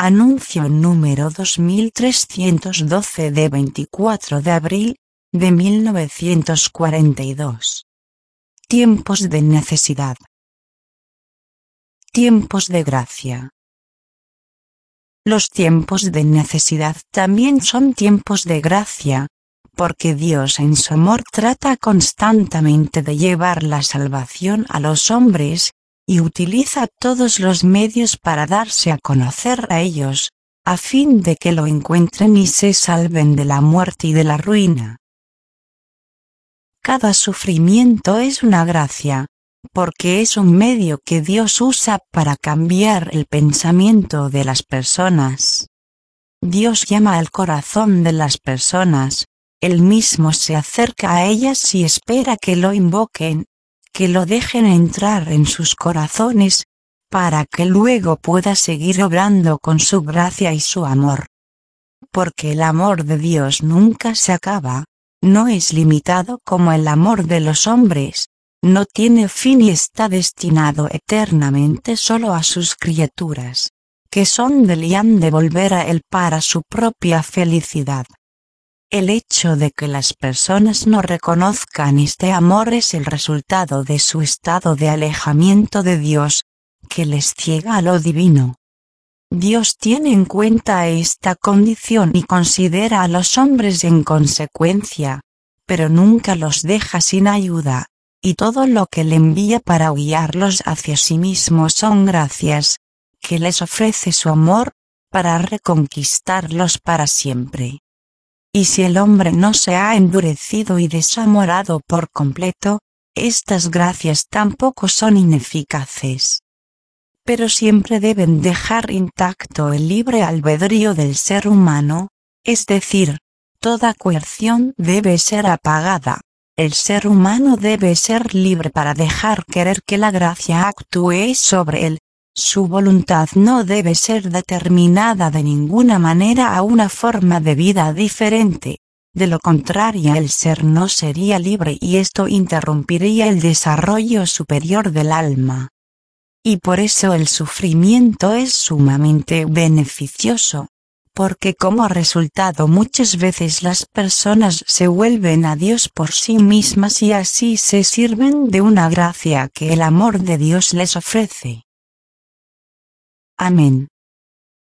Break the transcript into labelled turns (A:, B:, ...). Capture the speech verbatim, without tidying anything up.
A: Anuncio número dos mil trescientos doce de veinticuatro de abril de mil novecientos cuarenta y dos. Tiempos de necesidad. Tiempos de gracia. Los tiempos de necesidad también son tiempos de gracia, porque Dios en su amor trata constantemente de llevar la salvación a los hombres, y utiliza todos los medios para darse a conocer a ellos, a fin de que lo encuentren y se salven de la muerte y de la ruina. Cada sufrimiento es una gracia, porque es un medio que Dios usa para cambiar el pensamiento de las personas. Dios llama al corazón de las personas, Él mismo se acerca a ellas y espera que lo invoquen, que lo dejen entrar en sus corazones, para que luego pueda seguir obrando con su gracia y su amor. Porque el amor de Dios nunca se acaba, no es limitado como el amor de los hombres, no tiene fin y está destinado eternamente solo a sus criaturas, que son de Él y han de volver a Él para su propia felicidad. El hecho de que las personas no reconozcan este amor es el resultado de su estado de alejamiento de Dios, que les ciega a lo divino. Dios tiene en cuenta esta condición y considera a los hombres en consecuencia, pero nunca los deja sin ayuda, y todo lo que le envía para guiarlos hacia sí mismo son gracias, que les ofrece su amor, para reconquistarlos para siempre. Y si el hombre no se ha endurecido y desamorado por completo, estas gracias tampoco son ineficaces. Pero siempre deben dejar intacto el libre albedrío del ser humano, es decir, toda coerción debe ser apagada. El ser humano debe ser libre para dejar querer que la gracia actúe sobre él. Su voluntad no debe ser determinada de ninguna manera a una forma de vida diferente, de lo contrario el ser no sería libre y esto interrumpiría el desarrollo superior del alma. Y por eso el sufrimiento es sumamente beneficioso, porque como resultado muchas veces las personas se vuelven a Dios por sí mismas y así se sirven de una gracia que el amor de Dios les ofrece. Amén.